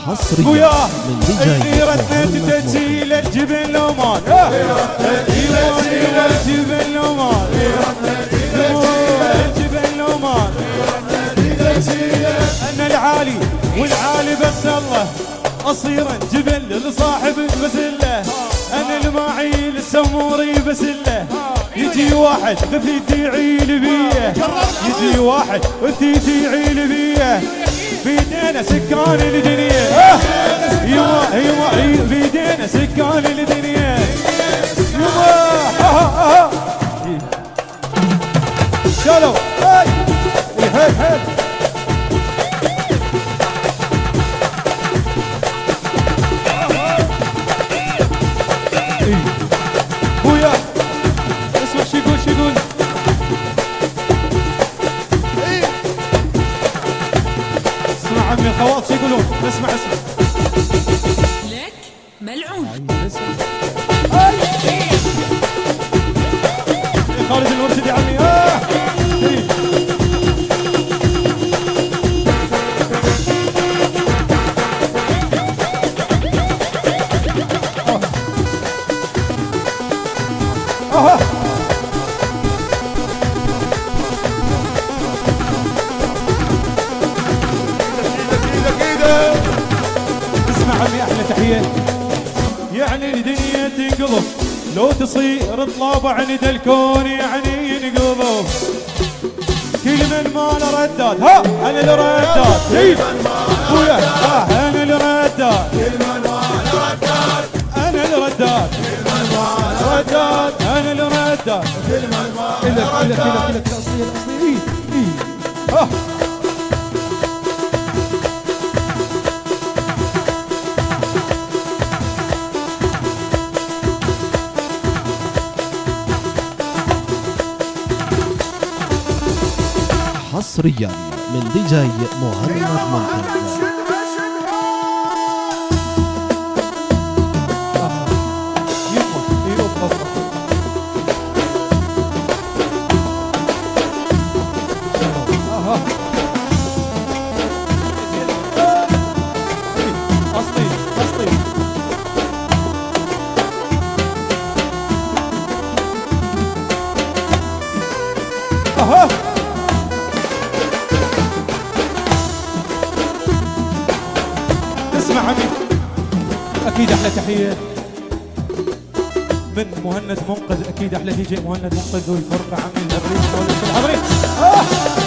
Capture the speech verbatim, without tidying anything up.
حصريا من دي جي محمد تسيل الجبل لومان تسيل الجبل لومان الجبل لومان أنا العالي والعالي بس الله أصيرا جبل لصاحب بسله أنا المعيل السموري بسله يجي واحد ثيتي يعيل بيه يجي واحد ثيتي يعيل بيه بيدينا سكان الدنيا يما يما بيدينا سكان الدنيا يما شالو هاي هاي هاي بويا اسمع شو يقول شو يقول اسمع عمي الخواط شو يقولون اسمع اسمع لك ملعون خالد المرشد يا عمي اه اسمع عمي احلى تحيه يعني الدنيا تنقلب لو تصير طلاب عند الكون يعني ينقلب كل من ما له رداد ها انا اللي رداد ويا ها انا اللي رداد كل من ما له رداد انا اللي رداد كل من ما له رداد انا اللي رداد كل من ما له رداد كذا كذا كذا اصلي اصلي اي اي ها حصريا من دي جي محمد منطقة. اسمع عمي اكيد احلى تحيه من مهند منقذ اكيد احلى دي جي مهند منقذ والفرقه عمي الغريب الحاضرين آه.